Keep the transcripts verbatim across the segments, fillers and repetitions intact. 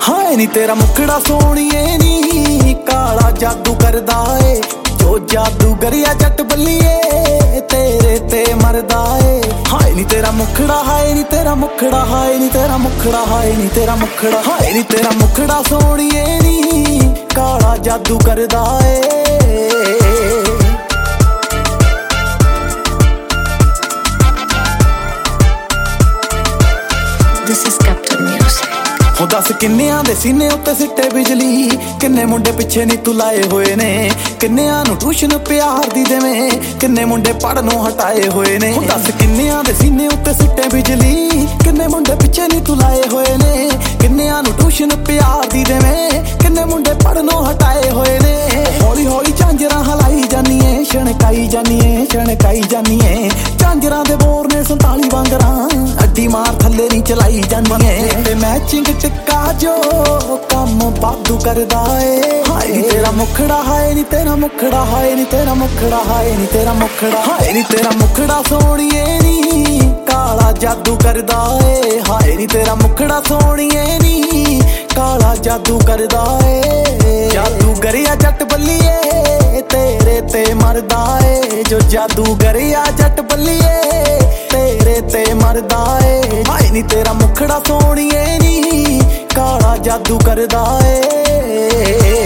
हाय नी तेरा मुखड़ा सोहणीए नी काला जादू करदा ए जो जादूगरिया जट बल्लीए तेरे ते मरदा ए हाय नी तेरा मुखड़ा हाय नी तेरा मुखड़ा हाय नी तेरा मुखड़ा हाय नी तेरा मुखड़ा हाय नी तेरा मुखड़ा सोहणीए नी काला जादू करदा ए This is Captain Music. हो दस किन्नियां दे सीने उत्ते सिट्टे बिजली किन्ने मुंडे पिछे नी तू लाए होए ने किन्नियां नू ट्यूशन प्यार दी देवें किन्ने मुंडे पढ़नों हटाए होए ने हो दस किन्नियां दे सीने उत्ते सिट्टे बिजली किन्ने मुंडे पिछे नी तू लाए होए ने किन्नियां नू ट्यूशन प्यार दी देवें किन्ने मुंडे पढ़नों हटाए होए ने हौली हौली झांजरां हलाई जानिए छणकाई जानिए छणकाई जानिए झांजरां दे बोर ने संताली वांगरां अड्डी मार थल्ले नी चलाई जानिए ते मैचिंग टिक्का जो कम बादू करदा ए हाय नी तेरा मुखड़ा हाय नी तेरा मुखड़ा हाय नी तेरा मुखड़ा हाय नी तेरा मुखड़ा हाय नी तेरा मुखड़ा सोहणीए नी काला जादू करदा ए हाय नी तेरा मुखड़ा सोहणीए नी काला जादू करदा ए जादूगरिया जट बल्लीए तेरे ते मरदा ए जो जादूगरिया जट बल्लीए तेरे ते मरदा ए हाय नी तेरा मुखड़ा सोहणीए नी काला जादू करदा ए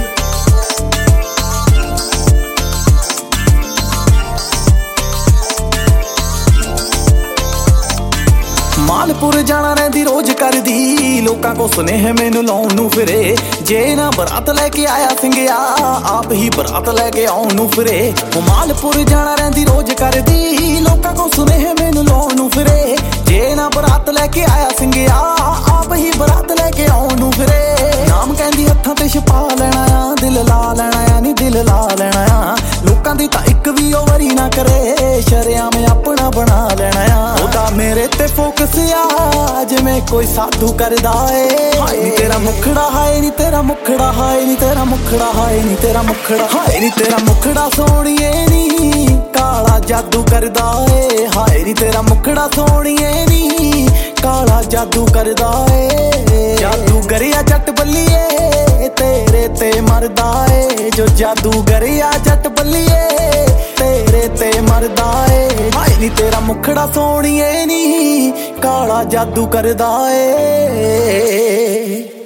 मालपुर जाना रहिंदी रोज करदी लोकां को सुनेह मैनू लाउण नू फिरे जे ना बरात लैके आया सिंघिया आप ही बरात लैके आउण नू फिरे ओ मालपुर जाना रहिंदी रोज करदी लोकां को सुनेह मैनू लाउण नू फिरे जे ना बरात लैके आया सिंघिया आप ही बरात लैके आउण नू फिरे नाम कहंदी हत्थां ते छपा लेना आ दिल ला लेना आ नी दिल ला लेना आ लोकां दी तां इक वी ओ वरी ना करे शरेआम अपना बना लेना आ ओदा मेरे ते फोकस जिवें कोई साधु करदा ए हाय नी तेरा मुखड़ा हाय नी तेरा मुखड़ा हाय नी तेरा मुखड़ा हाय नी तेरा मुखड़ा हाय नी तेरा मुखड़ा सोहणीए नी काला जादू करदा ए हाय नी तेरा मुखड़ा सोहणीए नी काला जादू करदा ए जादूगरिया जट बल्लीए तेरे ते मरदा ए जो जादूगरिया जट बल्लीए तेरे ते मरदा ए हाय नी तेरा मुखड़ा सोहणीए नी काला जादू करदा ए